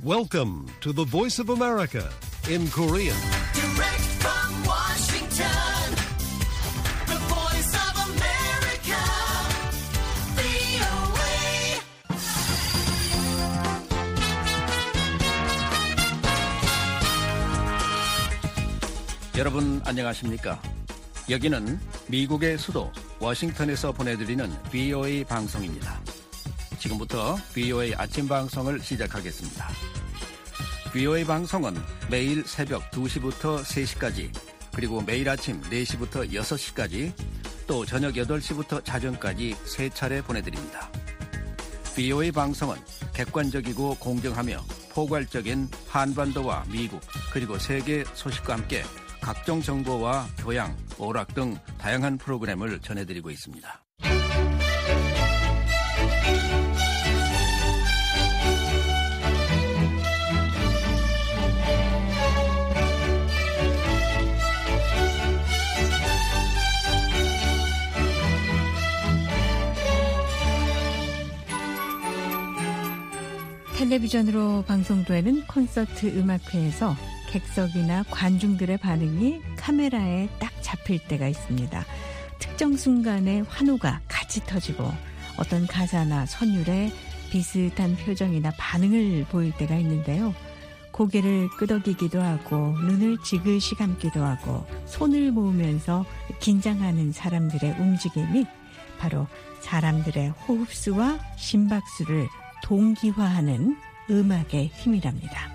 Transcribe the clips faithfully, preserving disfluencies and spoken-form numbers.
Welcome to the Voice of America in Korean. Direct from Washington, the Voice of America, 브이오에이. 여러분 안녕하십니까? 여기는 미국의 수도 워싱턴에서 보내드리는 브이오에이 방송입니다. 지금부터 브이오에이 아침 방송을 시작하겠습니다. 브이오에이 방송은 매일 새벽 두 시부터 세 시까지, 그리고 매일 아침 네 시부터 여섯 시까지, 또 저녁 여덟 시부터 자정까지 세 차례 보내드립니다. 브이오에이 방송은 객관적이고 공정하며 포괄적인 한반도와 미국 그리고 세계 소식과 함께 각종 정보와 교양, 오락 등 다양한 프로그램을 전해드리고 있습니다. 텔레비전으로 방송되는 콘서트 음악회에서 객석이나 관중들의 반응이 카메라에 딱 잡힐 때가 있습니다. 특정 순간에 환호가 같이 터지고 어떤 가사나 선율에 비슷한 표정이나 반응을 보일 때가 있는데요. 고개를 끄덕이기도 하고 눈을 지그시 감기도 하고 손을 모으면서 긴장하는 사람들의 움직임이 바로 사람들의 호흡수와 심박수를 동기화하는 음악의 힘이랍니다.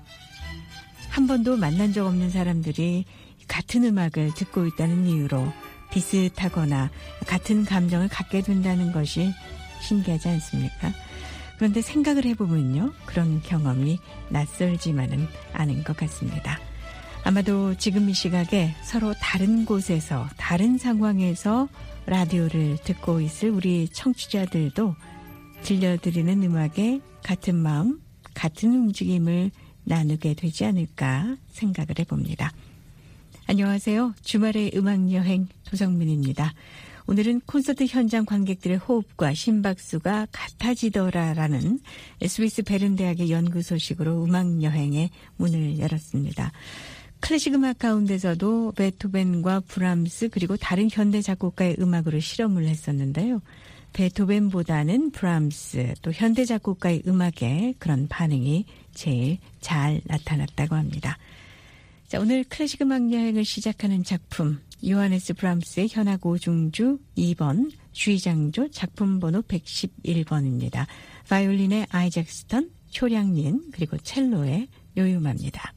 한 번도 만난 적 없는 사람들이 같은 음악을 듣고 있다는 이유로 비슷하거나 같은 감정을 갖게 된다는 것이 신기하지 않습니까? 그런데 생각을 해보면요, 그런 경험이 낯설지만은 않은 것 같습니다. 아마도 지금 이 시각에 서로 다른 곳에서 다른 상황에서 라디오를 듣고 있을 우리 청취자들도 들려드리는 음악에 같은 마음, 같은 움직임을 나누게 되지 않을까 생각을 해봅니다. 안녕하세요. 주말의 음악여행 도성민입니다. 오늘은 콘서트 현장 관객들의 호흡과 심박수가 같아지더라라는 스위스 베른 대학의 연구 소식으로 음악여행의 문을 열었습니다. 클래식 음악 가운데서도 베토벤과 브람스 그리고 다른 현대 작곡가의 음악으로 실험을 했었는데요. 베토벤보다는 브람스 또 현대 작곡가의 음악에 그런 반응이 제일 잘 나타났다고 합니다. 자, 오늘 클래식 음악 여행을 시작하는 작품 요하네스 브람스의 현악 오중주 이 번 G장조 작품 번호 백십일 번입니다. 바이올린의 아이작스턴, 효량린 그리고 첼로의 요요마입니다.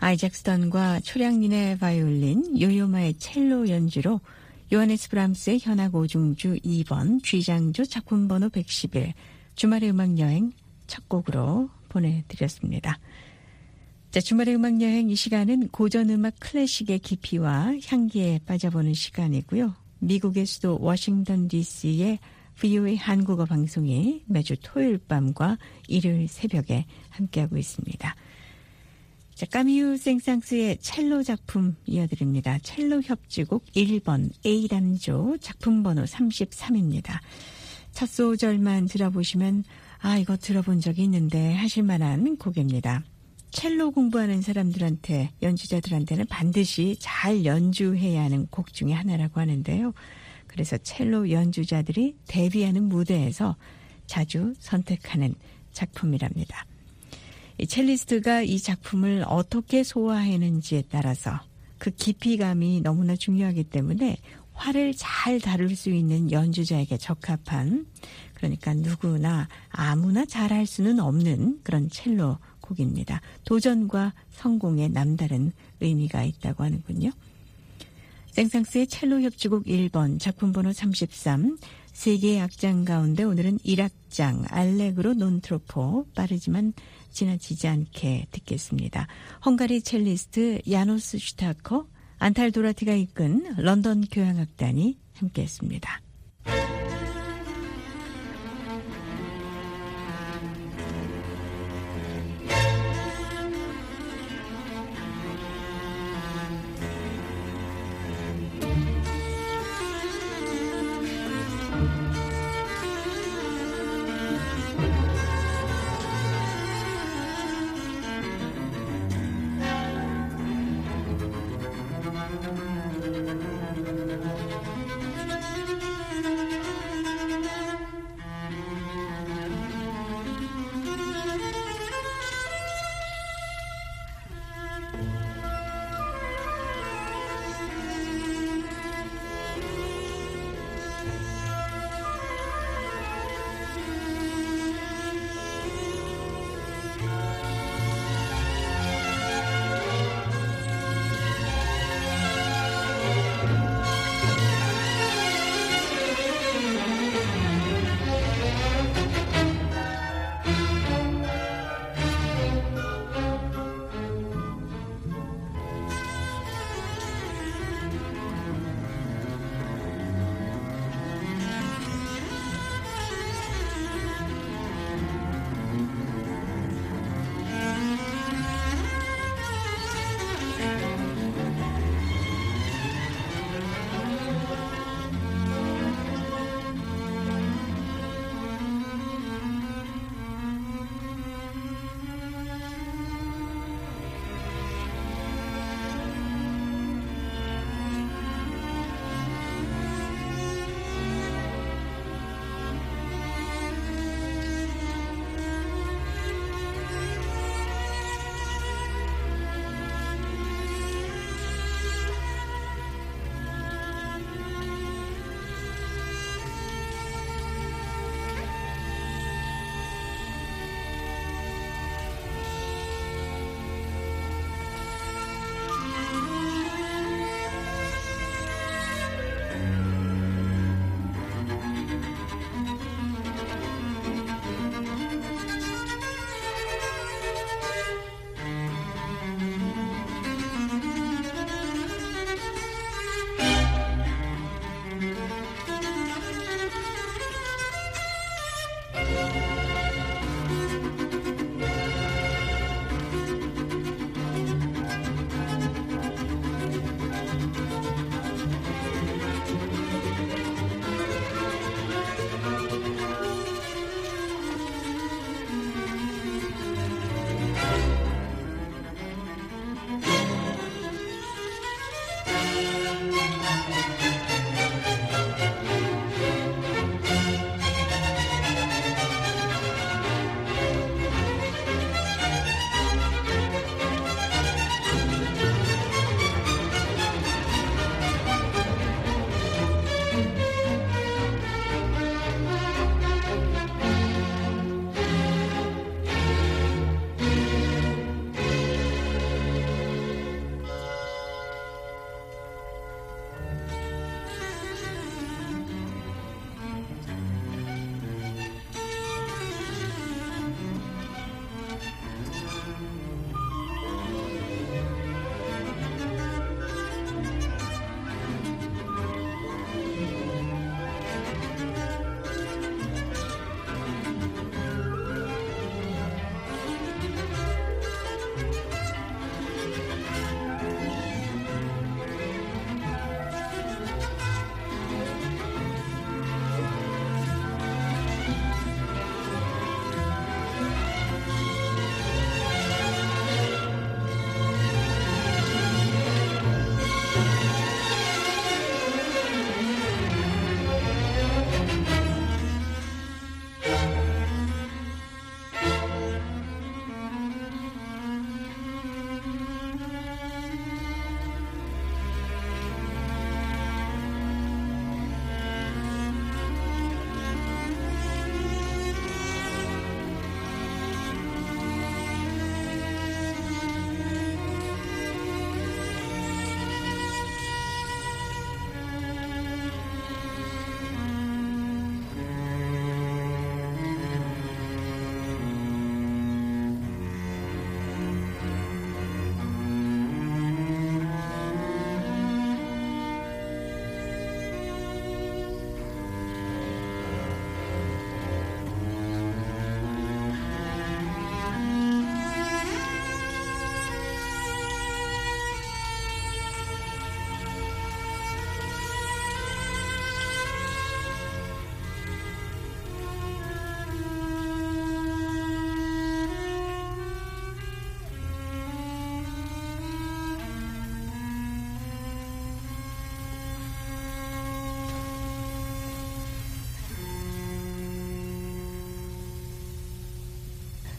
아이작 스턴과 초량린의 바이올린, 요요마의 첼로 연주로 요하네스 브람스의 현악 오중주 이 번 G장조 작품 번호 백십일 주말의 음악여행 첫 곡으로 보내드렸습니다. 자, 주말의 음악여행 이 시간은 고전음악 클래식의 깊이와 향기에 빠져보는 시간이고요. 미국의 수도 워싱턴 디씨의 브이오에이 한국어 방송이 매주 토요일 밤과 일요일 새벽에 함께하고 있습니다. 자, 까미유 생상스의 첼로 작품 이어드립니다. 첼로 협주곡 일 번 A단조 작품 번호 삼십삼입니다. 첫 소절만 들어보시면 아 이거 들어본 적이 있는데 하실 만한 곡입니다. 첼로 공부하는 사람들한테 연주자들한테는 반드시 잘 연주해야 하는 곡 중에 하나라고 하는데요. 그래서 첼로 연주자들이 데뷔하는 무대에서 자주 선택하는 작품이랍니다. 이 첼리스트가 이 작품을 어떻게 소화하는지에 따라서 그 깊이감이 너무나 중요하기 때문에 활을 잘 다룰 수 있는 연주자에게 적합한, 그러니까 누구나 아무나 잘할 수는 없는 그런 첼로 곡입니다. 도전과 성공에 남다른 의미가 있다고 하는군요. 생상스의 첼로 협주곡 일 번 작품 번호 삼십삼, 세 개의 악장 가운데 오늘은 일 악장 알레그로 논 트로포 빠르지만 지나치지 않게 듣겠습니다. 헝가리 첼리스트 야노스 슈타커, 안탈 도라티가 이끈 런던 교향악단이 함께했습니다.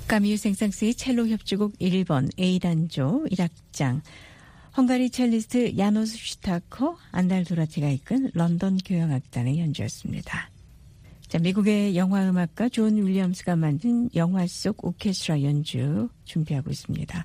까미유 생상스의 첼로 협주곡 일 번 A단조 일 악장, 헝가리 첼리스트 야노스 슈타코, 안달 도라티가 이끈 런던 교향악단의 연주였습니다. 자, 미국의 영화음악가 존 윌리엄스가 만든 영화 속 오케스트라 연주 준비하고 있습니다.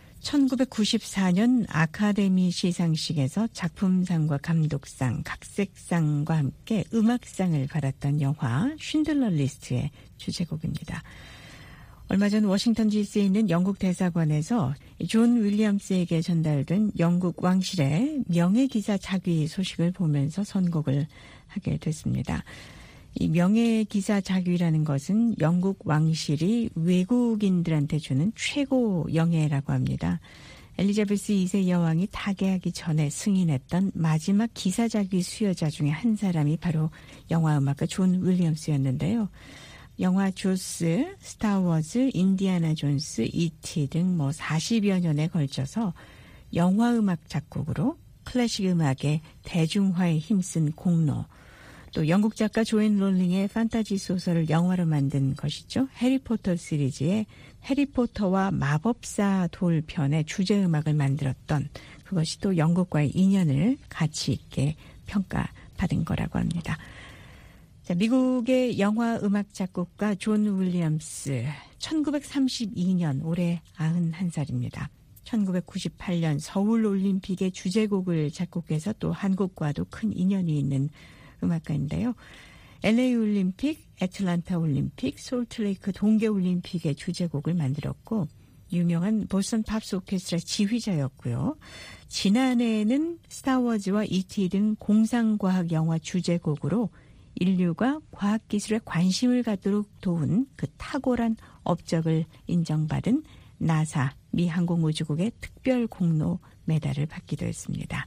천구백구십사 년 아카데미 시상식에서 작품상과 감독상, 각색상과 함께 음악상을 받았던 영화 쉰들러 리스트의 주제곡입니다. 얼마 전 워싱턴 디씨에 있는 영국 대사관에서 존 윌리엄스에게 전달된 영국 왕실의 명예기사 자귀 소식을 보면서 선곡을 하게 됐습니다. 이 명예기사 자귀라는 것은 영국 왕실이 외국인들한테 주는 최고 영예라고 합니다. 엘리자베스 이 세 여왕이 타계하기 전에 승인했던 마지막 기사자귀 수여자 중에 한 사람이 바로 영화음악가 존 윌리엄스였는데요. 영화 조스, 스타워즈, 인디아나 존스, 이티 등 뭐 사십여 년에 걸쳐서 영화음악 작곡으로 클래식 음악의 대중화에 힘쓴 공로, 또 영국 작가 조앤 롤링의 판타지 소설을 영화로 만든 것이죠. 해리포터 시리즈의 해리포터와 마법사 돌편의 주제음악을 만들었던, 그것이 또 영국과의 인연을 가치 있게 평가받은 거라고 합니다. 자, 미국의 영화 음악 작곡가 존 윌리엄스, 천구백삼십이 년 올해 구십일 살입니다. 천구백구십팔 년 서울올림픽의 주제곡을 작곡해서 또 한국과도 큰 인연이 있는 음악가인데요. 엘에이 올림픽, 애틀란타 올림픽, 솔트레이크 동계올림픽의 주제곡을 만들었고 유명한 보스턴 팝스 오케스트라 지휘자였고요. 지난해에는 스타워즈와 이티 등 공상과학 영화 주제곡으로 인류가 과학기술에 관심을 갖도록 도운 그 탁월한 업적을 인정받은 나사 미 항공우주국의 특별 공로 메달을 받기도 했습니다.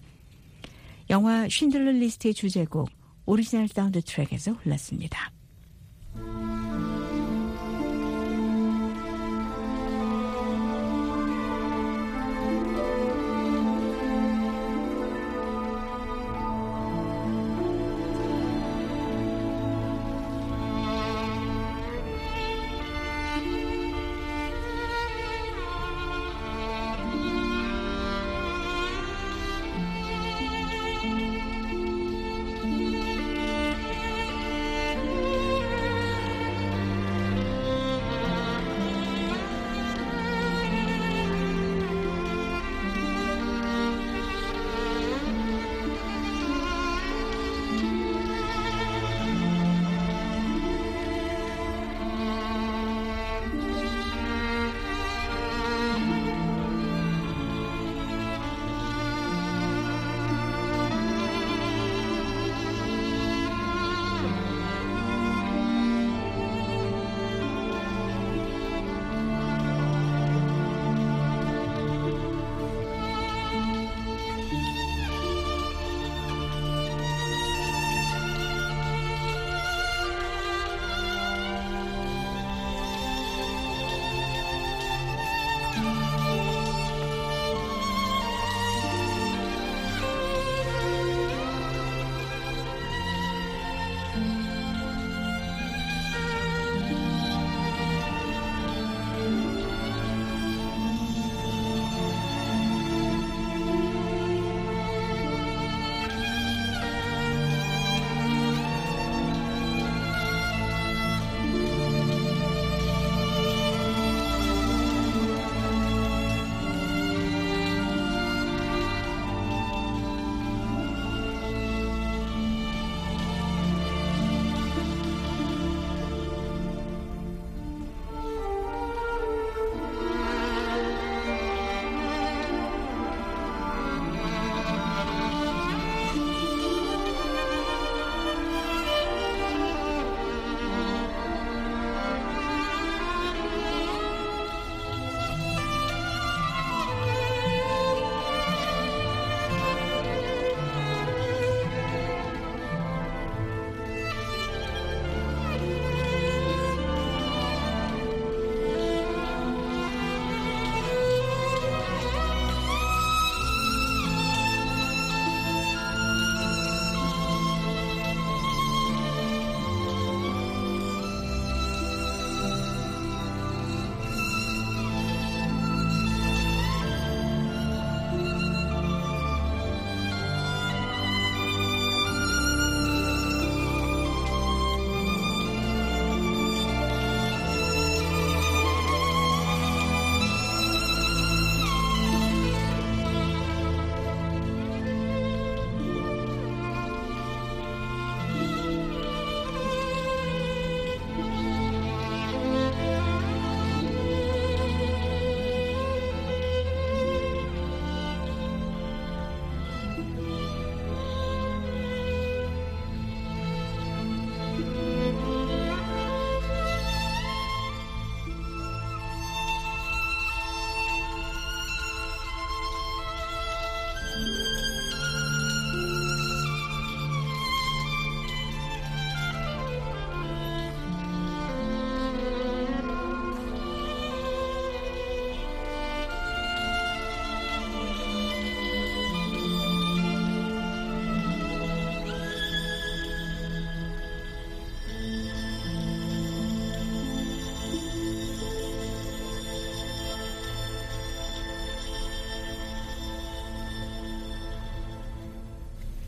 영화 쉰들러 리스트의 주제곡 오리지널 사운드 트랙에서 흘렀습니다.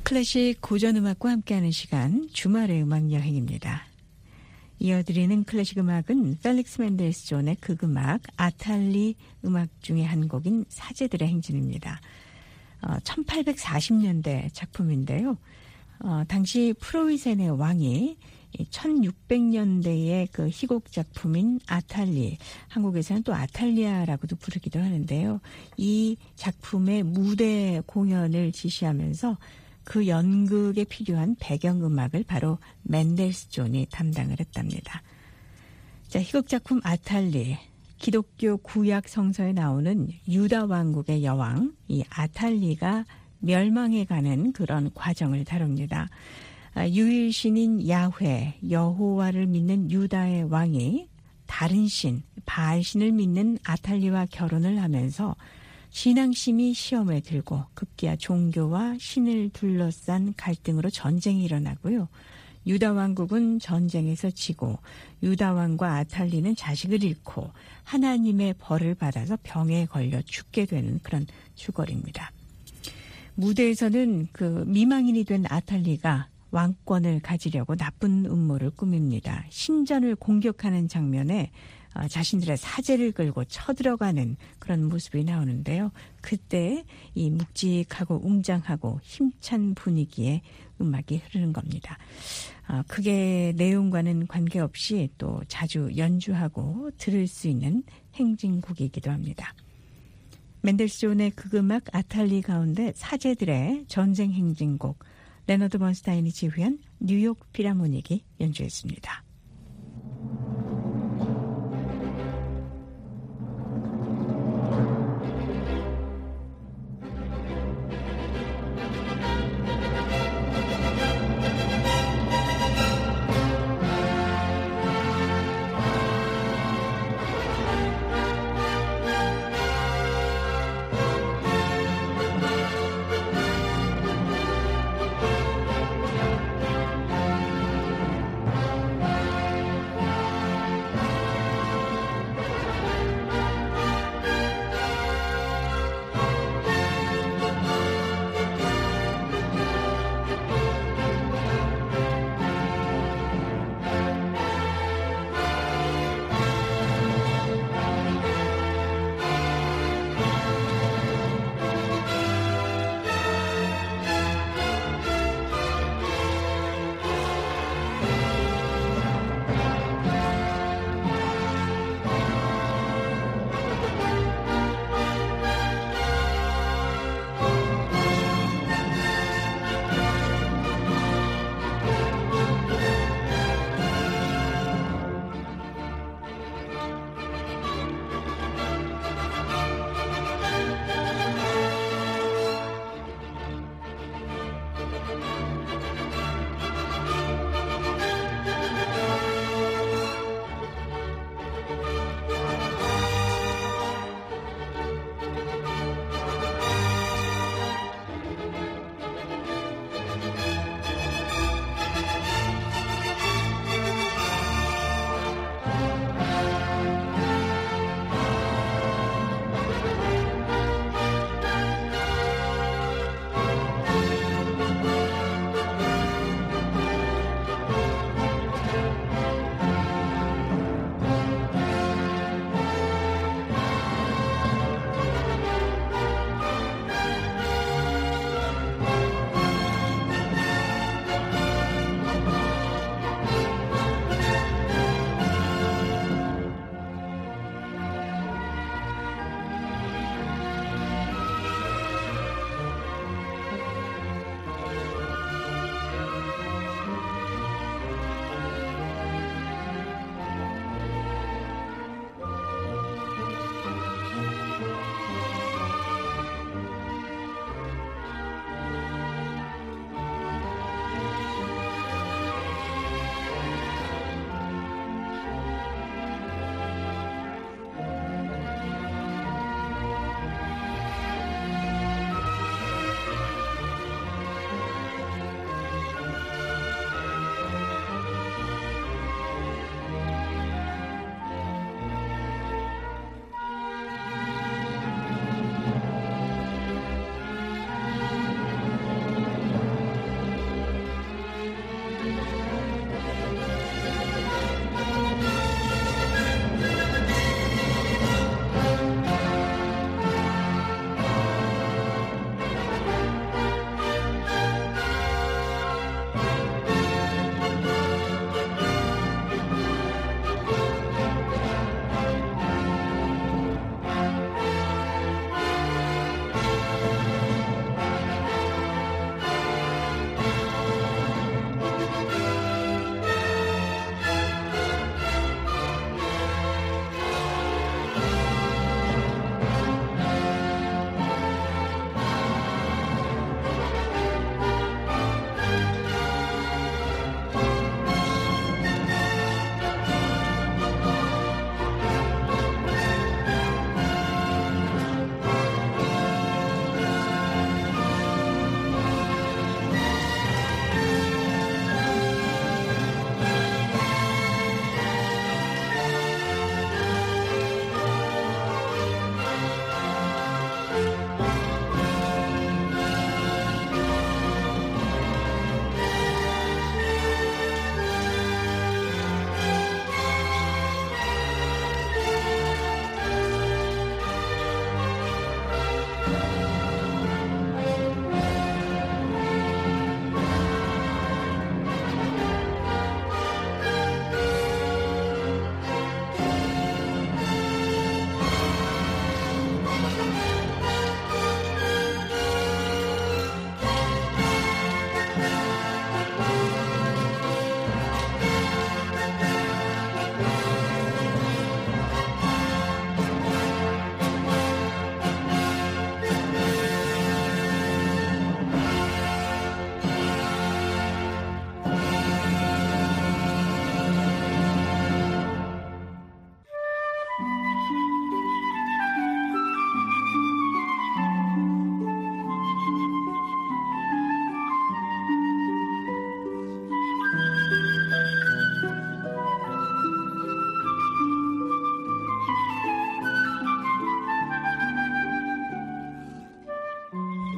클래식 고전음악과 함께하는 시간 주말의 음악여행입니다. 이어드리는 클래식 음악은 펠릭스 멘델스 존의 극음악 아탈리 음악 중에 한 곡인 사제들의 행진입니다. 어, 천팔백사십 년대 작품인데요. 어, 당시 프로이센의 왕이 천육백 년대의 그 희곡 작품인 아탈리, 한국에서는 또 아탈리아라고도 부르기도 하는데요. 이 작품의 무대 공연을 지시하면서 그 연극에 필요한 배경음악을 바로 멘델스 존이 담당을 했답니다. 자, 희곡 작품 아탈리, 기독교 구약 성서에 나오는 유다 왕국의 여왕, 이 아탈리가 멸망해가는 그런 과정을 다룹니다. 유일신인 야훼, 여호와를 믿는 유다의 왕이 다른 신, 바알신을 믿는 아탈리와 결혼을 하면서 신앙심이 시험에 들고 급기야 종교와 신을 둘러싼 갈등으로 전쟁이 일어나고요. 유다 왕국은 전쟁에서 지고 유다 왕과 아탈리는 자식을 잃고 하나님의 벌을 받아서 병에 걸려 죽게 되는 그런 추걸입니다. 무대에서는 그 미망인이 된 아탈리가 왕권을 가지려고 나쁜 음모를 꾸밉니다. 신전을 공격하는 장면에 자신들의 사제를 끌고 쳐들어가는 그런 모습이 나오는데요. 그때 이 묵직하고 웅장하고 힘찬 분위기의 음악이 흐르는 겁니다. 그게 내용과는 관계없이 또 자주 연주하고 들을 수 있는 행진곡이기도 합니다. 멘델스 존의 극음악 아탈리 가운데 사제들의 전쟁 행진곡, 레너드 번스타인이 지휘한 뉴욕 필하모닉이 연주했습니다.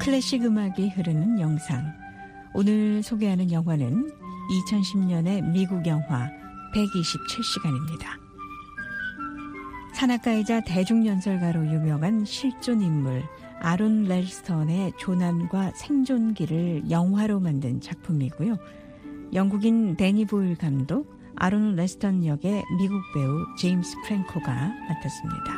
클래식 음악이 흐르는 영상. 오늘 소개하는 영화는 이천십 년의 미국 영화 백이십칠 시간입니다. 산악가이자 대중연설가로 유명한 실존 인물 아론 렐스턴의 조난과 생존기를 영화로 만든 작품이고요. 영국인 데니 보일 감독, 아론 렐스턴 역의 미국 배우 제임스 프랭코가 맡았습니다.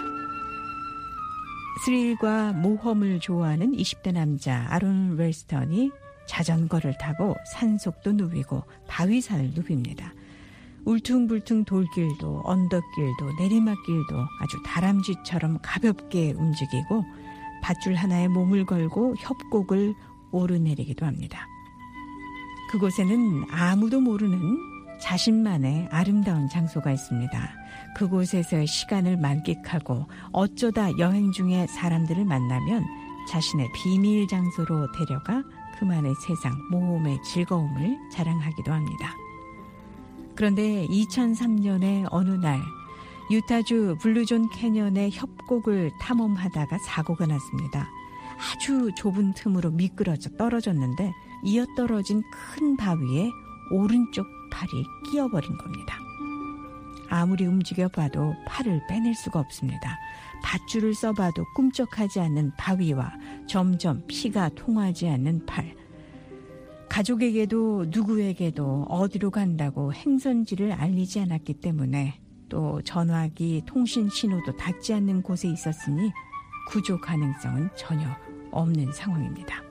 스릴과 모험을 좋아하는 이십 대 남자 아론 렐스턴이 자전거를 타고 산속도 누비고 바위산을 누빕니다. 울퉁불퉁 돌길도 언덕길도 내리막길도 아주 다람쥐처럼 가볍게 움직이고 밧줄 하나에 몸을 걸고 협곡을 오르내리기도 합니다. 그곳에는 아무도 모르는 자신만의 아름다운 장소가 있습니다. 그곳에서의 시간을 만끽하고 어쩌다 여행 중에 사람들을 만나면 자신의 비밀 장소로 데려가 그만의 세상 모험의 즐거움을 자랑하기도 합니다. 그런데 이천삼 년의 어느 날 유타주 블루존 캐년의 협곡을 탐험하다가 사고가 났습니다. 아주 좁은 틈으로 미끄러져 떨어졌는데 이어떨어진 큰 바위에 오른쪽 팔이 끼어버린 겁니다. 아무리 움직여봐도 팔을 빼낼 수가 없습니다. 밧줄을 써봐도 꿈쩍하지 않는 바위와 점점 피가 통하지 않는 팔. 가족에게도 누구에게도 어디로 간다고 행선지를 알리지 않았기 때문에 또 전화기, 통신 신호도 닿지 않는 곳에 있었으니 구조 가능성은 전혀 없는 상황입니다.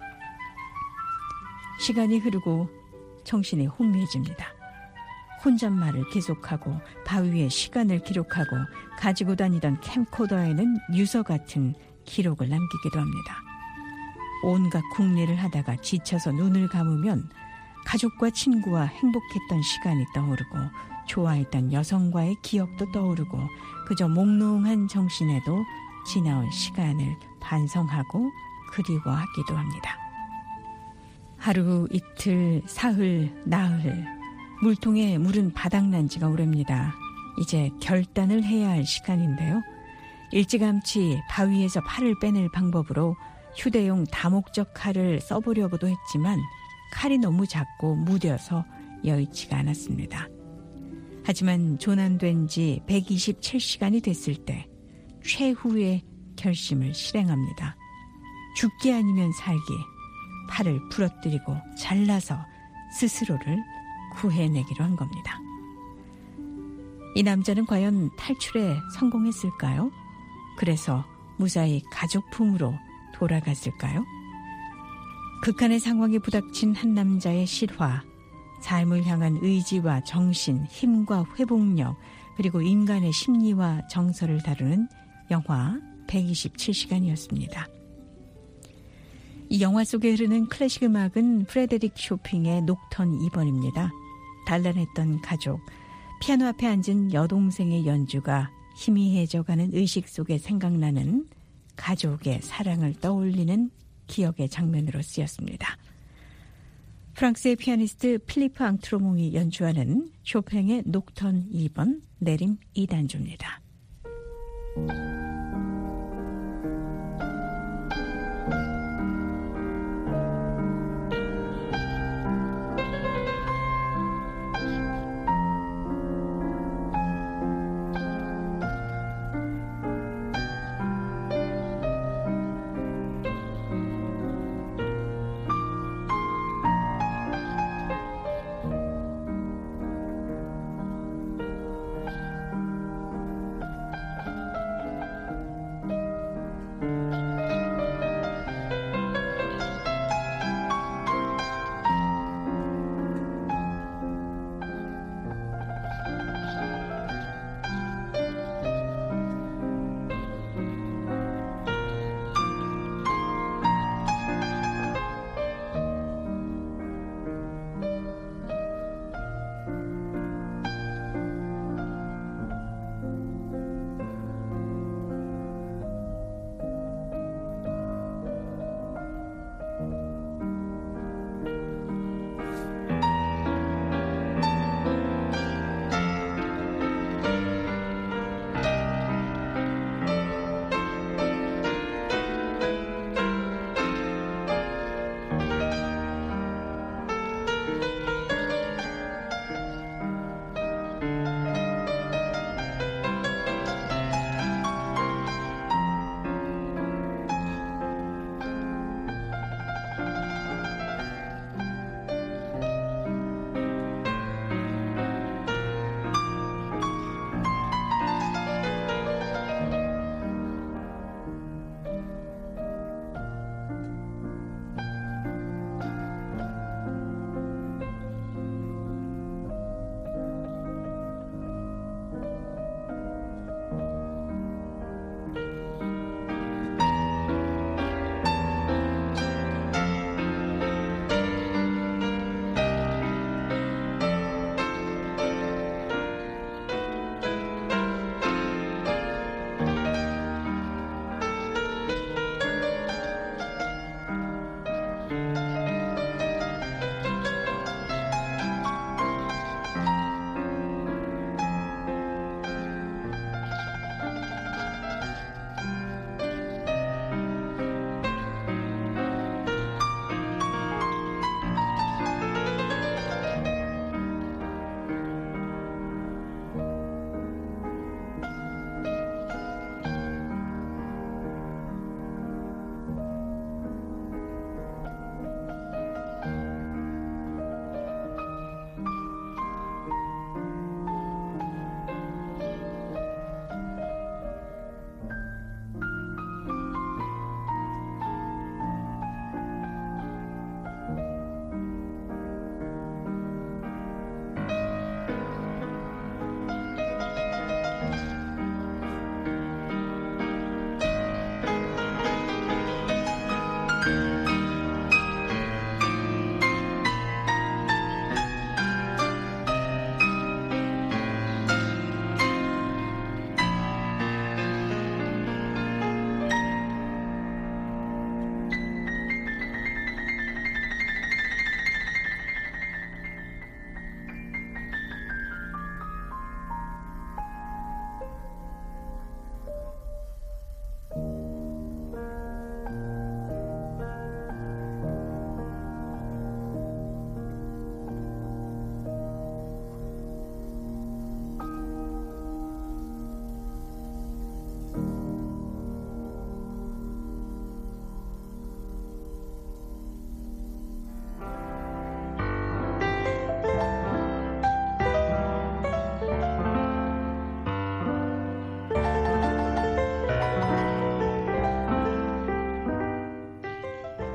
시간이 흐르고 정신이 혼미해집니다. 혼잣말을 계속하고 바위에 시간을 기록하고 가지고 다니던 캠코더에는 유서 같은 기록을 남기기도 합니다. 온갖 궁리를 하다가 지쳐서 눈을 감으면 가족과 친구와 행복했던 시간이 떠오르고 좋아했던 여성과의 기억도 떠오르고 그저 몽롱한 정신에도 지나온 시간을 반성하고 그리워하기도 합니다. 하루, 이틀, 사흘, 나흘 물통에 물은 바닥난 지가 오래입니다. 이제 결단을 해야 할 시간인데요. 일찌감치 바위에서 팔을 빼낼 방법으로 휴대용 다목적 칼을 써보려고도 했지만 칼이 너무 작고 무뎌서 여의치가 않았습니다. 하지만 조난된 지 백이십칠 시간이 됐을 때 최후의 결심을 실행합니다. 죽기 아니면 살기, 팔을 부러뜨리고 잘라서 스스로를 구해내기로 한 겁니다. 이 남자는 과연 탈출에 성공했을까요? 그래서 무사히 가족 품으로 돌아갔을까요? 극한의 상황에 부닥친 한 남자의 실화, 삶을 향한 의지와 정신, 힘과 회복력, 그리고 인간의 심리와 정서를 다루는 영화 백이십칠 시간이었습니다. 이 영화 속에 흐르는 클래식 음악은 프레데릭 쇼핑의 녹턴 이 번입니다. 단란했던 가족, 피아노 앞에 앉은 여동생의 연주가 희미해져가는 의식 속에 생각나는 가족의 사랑을 떠올리는 기억의 장면으로 쓰였습니다. 프랑스의 피아니스트 필리프 앙트로몽이 연주하는 쇼팽의 녹턴 이 번 내림 이 단조입니다.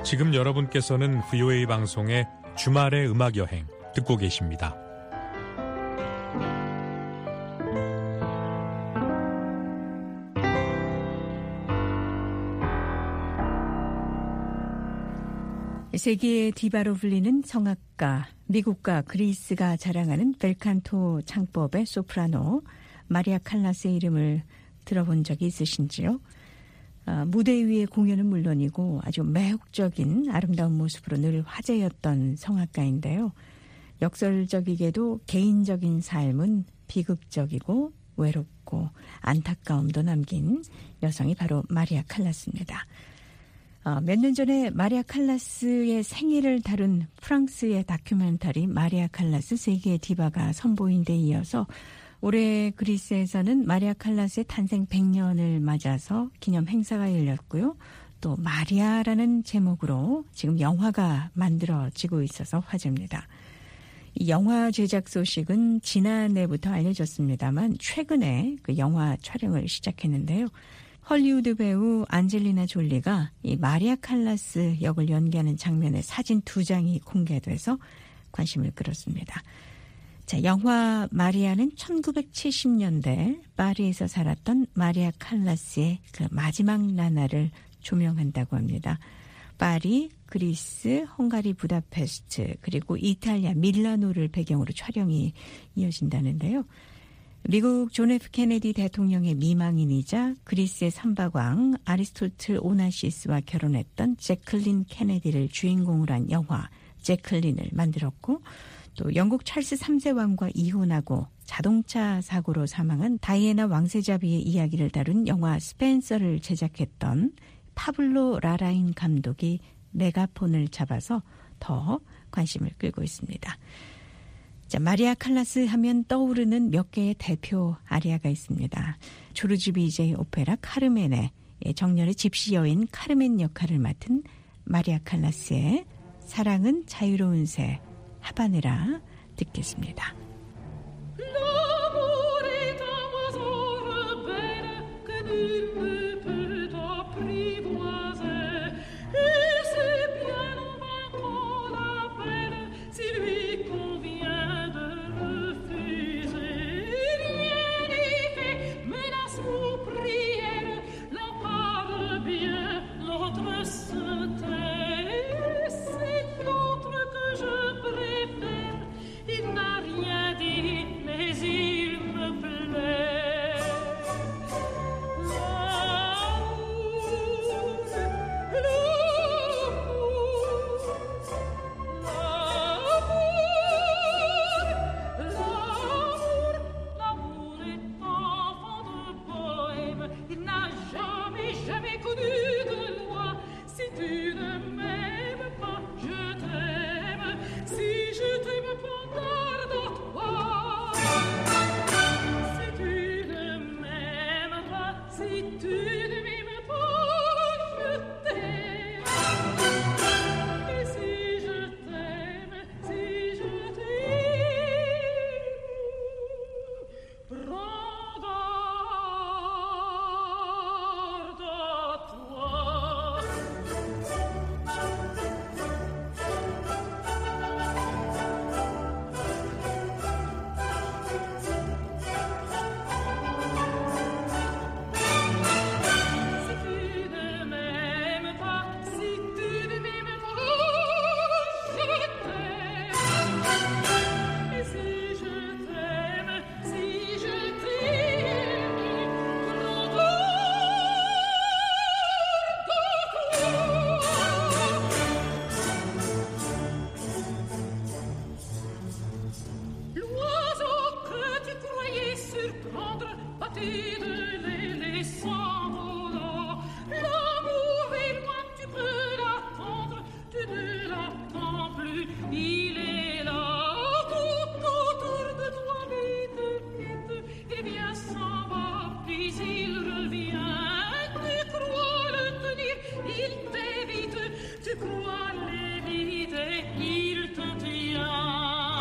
지금 여러분께서는 브이오에이 방송의 주말의 음악여행 듣고 계십니다. 세계의 디바로 불리는 성악가, 미국과 그리스가 자랑하는 벨칸토 창법의 소프라노 마리아 칼라스의 이름을 들어본 적이 있으신지요? 아, 무대 위의 공연은 물론이고 아주 매혹적인 아름다운 모습으로 늘 화제였던 성악가인데요. 역설적이게도 개인적인 삶은 비극적이고 외롭고 안타까움도 남긴 여성이 바로 마리아 칼라스입니다. 어, 몇 년 전에 마리아 칼라스의 생애를 다룬 프랑스의 다큐멘터리 마리아 칼라스 세계의 디바가 선보인 데 이어서 올해 그리스에서는 마리아 칼라스의 탄생 백 년을 맞아서 기념 행사가 열렸고요. 또 마리아라는 제목으로 지금 영화가 만들어지고 있어서 화제입니다. 이 영화 제작 소식은 지난해부터 알려졌습니다만 최근에 그 영화 촬영을 시작했는데요. 헐리우드 배우 안젤리나 졸리가 이 마리아 칼라스 역을 연기하는 장면의 사진 두 장이 공개돼서 관심을 끌었습니다. 자, 영화 마리아는 천구백칠십 년대 파리에서 살았던 마리아 칼라스의 그 마지막 나날을 조명한다고 합니다. 파리, 그리스, 헝가리 부다페스트, 그리고 이탈리아 밀라노를 배경으로 촬영이 이어진다는데요. 미국 존 에프 케네디 대통령의 미망인이자 그리스의 삼박왕 아리스토틀 오나시스와 결혼했던 제클린 케네디를 주인공으로 한 영화 제클린을 만들었고, 또 영국 찰스 삼 세 왕과 이혼하고 자동차 사고로 사망한 다이애나 왕세자비의 이야기를 다룬 영화 스펜서를 제작했던 파블로 라라인 감독이 메가폰을 잡아서 더 관심을 끌고 있습니다. 자, 마리아 칼라스 하면 떠오르는 몇 개의 대표 아리아가 있습니다. 조르지 비제의 오페라 카르멘의 정열의 집시 여인 카르멘 역할을 맡은 마리아 칼라스의 사랑은 자유로운 새 하바네라 듣겠습니다.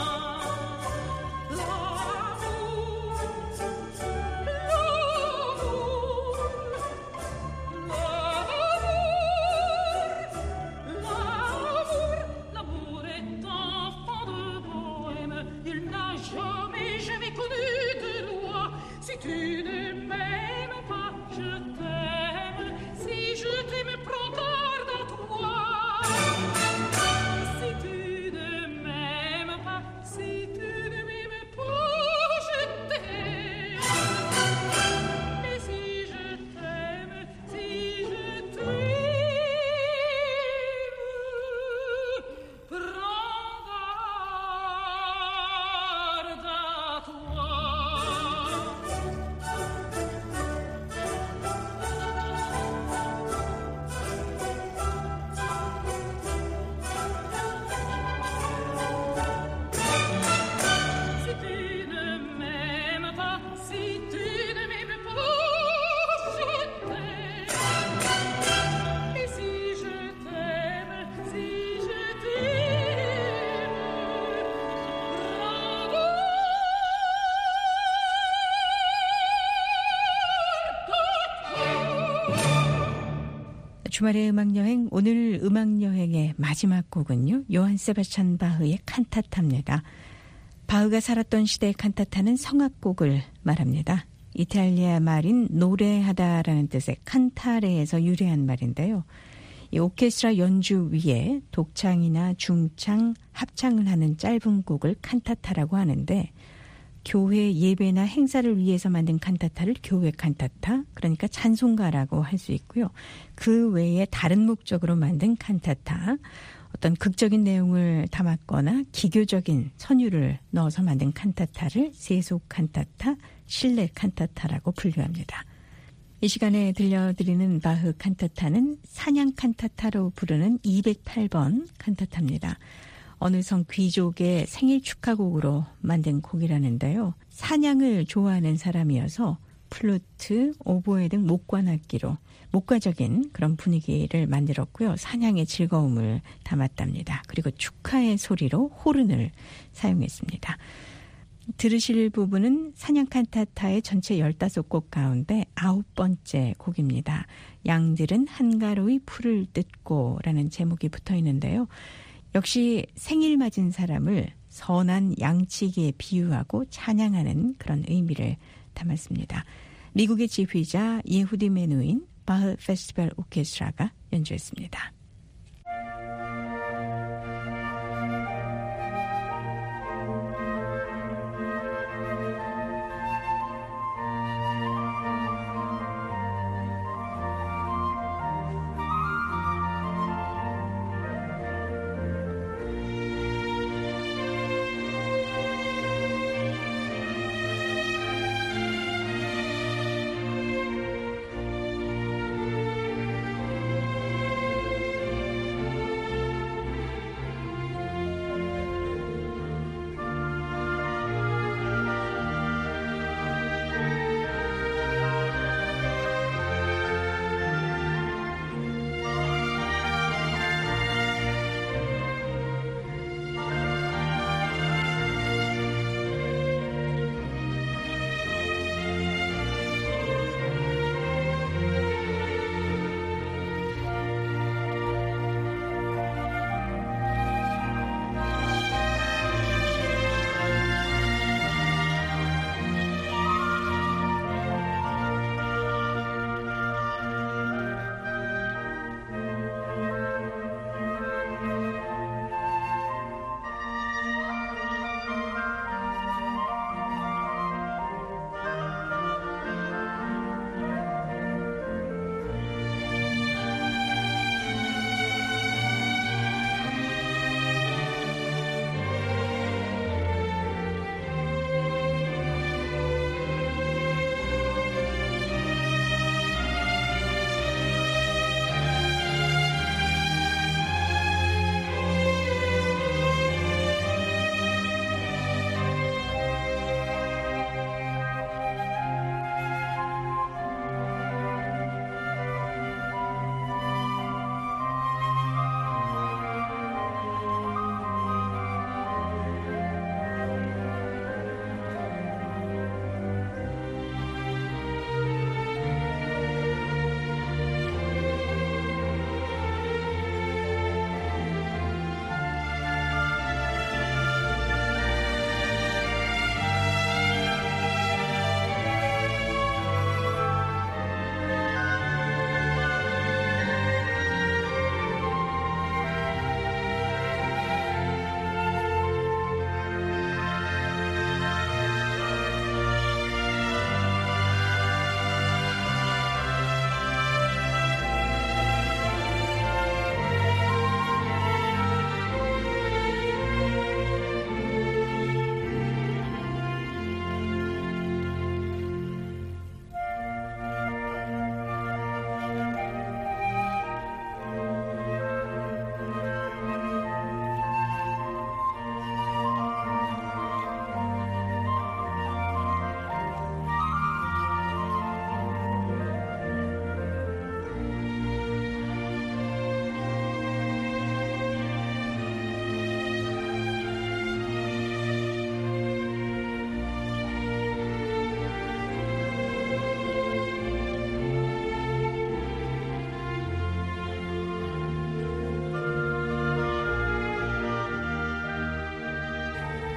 L'amour Si tu ne m'aimes pas, je t'aime. Si je t'aime, prends garde à toi. Si tu ne m'aimes pas, si tu ne m'aimes pas, je t'aime. Mais si je t'aime, si je t'aime, prends garde à toi. Si tu ne m'aimes pas, si tu ne m'aimes pas, je t'aime. Et si je t'aime, si je t'aime, 주말의 음악여행, 오늘 음악여행의 마지막 곡은요, 요한 세바스찬 바흐의 칸타타입니다. 바흐가 살았던 시대의 칸타타는 성악곡을 말합니다. 이탈리아 말인 노래하다라는 뜻의 칸타레에서 유래한 말인데요. 이 오케스트라 연주 위에 독창이나 중창, 합창을 하는 짧은 곡을 칸타타라고 하는데, 교회 예배나 행사를 위해서 만든 칸타타를 교회 칸타타, 그러니까 찬송가라고 할 수 있고요. 그 외에 다른 목적으로 만든 칸타타, 어떤 극적인 내용을 담았거나 기교적인 선율을 넣어서 만든 칸타타를 세속 칸타타, 실내 칸타타라고 분류합니다. 이 시간에 들려드리는 바흐 칸타타는 사냥 칸타타로 부르는 이백팔 번 칸타타입니다. 어느 성 귀족의 생일 축하곡으로 만든 곡이라는데요. 사냥을 좋아하는 사람이어서 플루트, 오보에 등 목관악기로 목가적인 그런 분위기를 만들었고요. 사냥의 즐거움을 담았답니다. 그리고 축하의 소리로 호른을 사용했습니다. 들으실 부분은 사냥 칸타타의 전체 열다섯 곡 가운데 아홉 번째 곡입니다. 양들은 한가로이 풀을 뜯고 라는 제목이 붙어 있는데요. 역시 생일 맞은 사람을 선한 양치기에 비유하고 찬양하는 그런 의미를 담았습니다. 미국의 지휘자 예후디 메누인 바흐 페스티벌 오케스트라가 연주했습니다.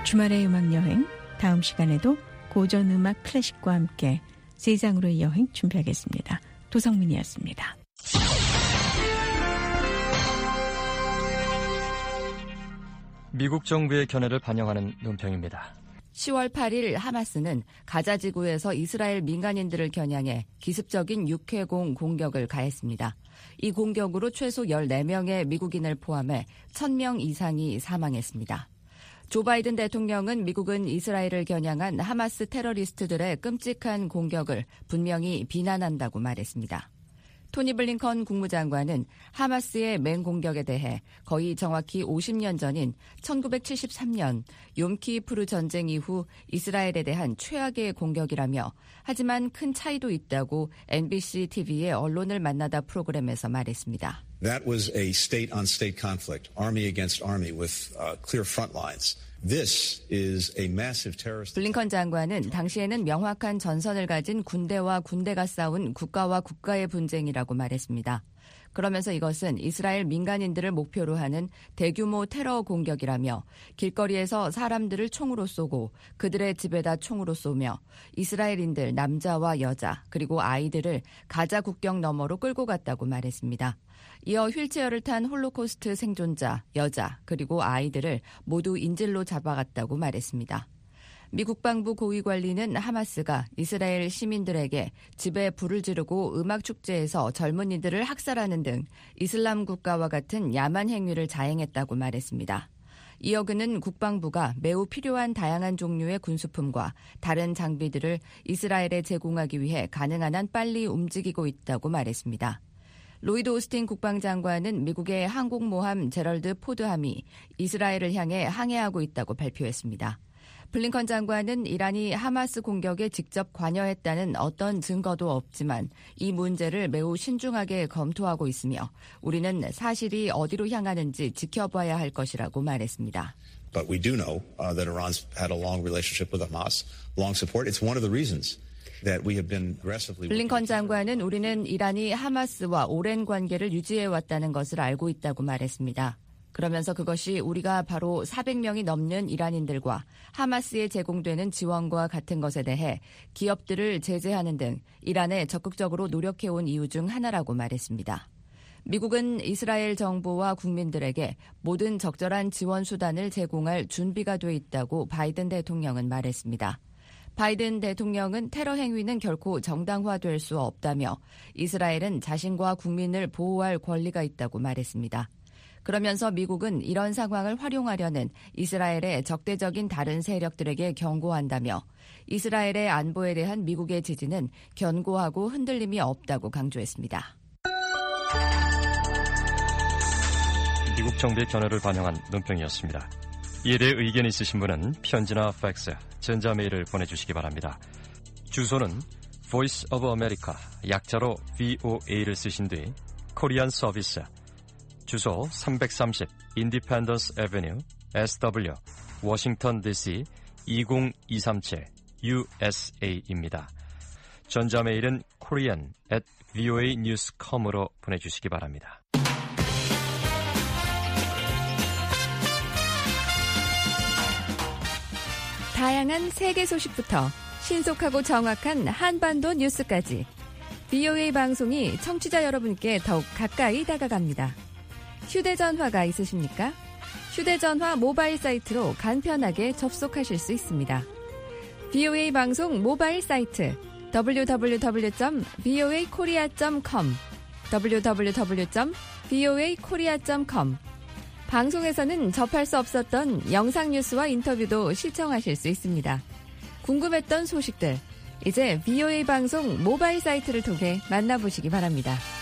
주말의 음악여행, 다음 시간에도 고전음악 클래식과 함께 세상으로의 여행 준비하겠습니다. 도성민이었습니다. 미국 정부의 견해를 반영하는 논평입니다. 시월 팔일 하마스는 가자지구에서 이스라엘 민간인들을 겨냥해 기습적인 육해공 공격을 가했습니다. 이 공격으로 최소 열네 명의 미국인을 포함해 천 명 이상이 사망했습니다. 조 바이든 대통령은 미국은 이스라엘을 겨냥한 하마스 테러리스트들의 끔찍한 공격을 분명히 비난한다고 말했습니다. 토니 블링컨 국무장관은 하마스의 맹공격에 대해 거의 정확히 오십 년 전인 천구백칠십삼 년 욤키푸르 전쟁 이후 이스라엘에 대한 최악의 공격이라며 하지만 큰 차이도 있다고 엠비씨 티비의 언론을 만나다 프로그램에서 말했습니다. That was a state-on-state conflict, army against army with uh, clear front lines. This is a massive terrorist. 블링컨 장관은 당시에는 명확한 전선을 가진 군대와 군대가 싸운 국가와 국가의 분쟁이라고 말했습니다. 그러면서 이것은 이스라엘 민간인들을 목표로 하는 대규모 테러 공격이라며 길거리에서 사람들을 총으로 쏘고 그들의 집에다 총으로 쏘며 이스라엘인들 남자와 여자 그리고 아이들을 가자 국경 너머로 끌고 갔다고 말했습니다. 이어 휠체어를 탄 홀로코스트 생존자, 여자 그리고 아이들을 모두 인질로 잡아갔다고 말했습니다. 미 국방부 고위관리는 하마스가 이스라엘 시민들에게 집에 불을 지르고 음악축제에서 젊은이들을 학살하는 등 이슬람 국가와 같은 야만 행위를 자행했다고 말했습니다. 이어 그는 국방부가 매우 필요한 다양한 종류의 군수품과 다른 장비들을 이스라엘에 제공하기 위해 가능한 한 빨리 움직이고 있다고 말했습니다. 로이드 오스틴 국방장관은 미국의 항공모함 제럴드 포드함이 이스라엘을 향해 항해하고 있다고 발표했습니다. 블링컨 장관은 이란이 하마스 공격에 직접 관여했다는 어떤 증거도 없지만 이 문제를 매우 신중하게 검토하고 있으며 우리는 사실이 어디로 향하는지 지켜봐야 할 것이라고 말했습니다. But we do know uh, that Iran's had a long relationship with Hamas, long support. It's one of the reasons. 블링컨 장관은 우리는 이란이 하마스와 오랜 관계를 유지해왔다는 것을 알고 있다고 말했습니다. 그러면서 그것이 우리가 바로 사백 명이 넘는 이란인들과 하마스에 제공되는 지원과 같은 것에 대해 기업들을 제재하는 등 이란에 적극적으로 노력해온 이유 중 하나라고 말했습니다. 미국은 이스라엘 정부와 국민들에게 모든 적절한 지원 수단을 제공할 준비가 돼 있다고 바이든 대통령은 말했습니다. 바이든 대통령은 테러 행위는 결코 정당화될 수 없다며 이스라엘은 자신과 국민을 보호할 권리가 있다고 말했습니다. 그러면서 미국은 이런 상황을 활용하려는 이스라엘의 적대적인 다른 세력들에게 경고한다며 이스라엘의 안보에 대한 미국의 지지는 견고하고 흔들림이 없다고 강조했습니다. 미국 정부의 견해를 반영한 논평이었습니다. 이에 대해 의견 있으신 분은 편지나 팩스, 전자메일을 보내주시기 바랍니다. 주소는 Voice of America, 약자로 브이오에이를 쓰신 뒤 코리안 서비스, 주소 삼백삼십 Independence Avenue, 에스더블유, 워싱턴 디씨 이공이삼칠 유에스에이입니다. 전자메일은 korean at voa news dot com으로 보내주시기 바랍니다. 다양한 세계 소식부터 신속하고 정확한 한반도 뉴스까지 브이오에이 방송이 청취자 여러분께 더욱 가까이 다가갑니다. 휴대전화가 있으십니까? 휴대전화 모바일 사이트로 간편하게 접속하실 수 있습니다. 브이오에이 방송 모바일 사이트 더블유 더블유 더블유 점 브이오에이 코리아 점 컴 더블유 더블유 더블유 점 브이오에이 코리아 점 컴 방송에서는 접할 수 없었던 영상 뉴스와 인터뷰도 시청하실 수 있습니다. 궁금했던 소식들, 이제 브이오에이 방송 모바일 사이트를 통해 만나보시기 바랍니다.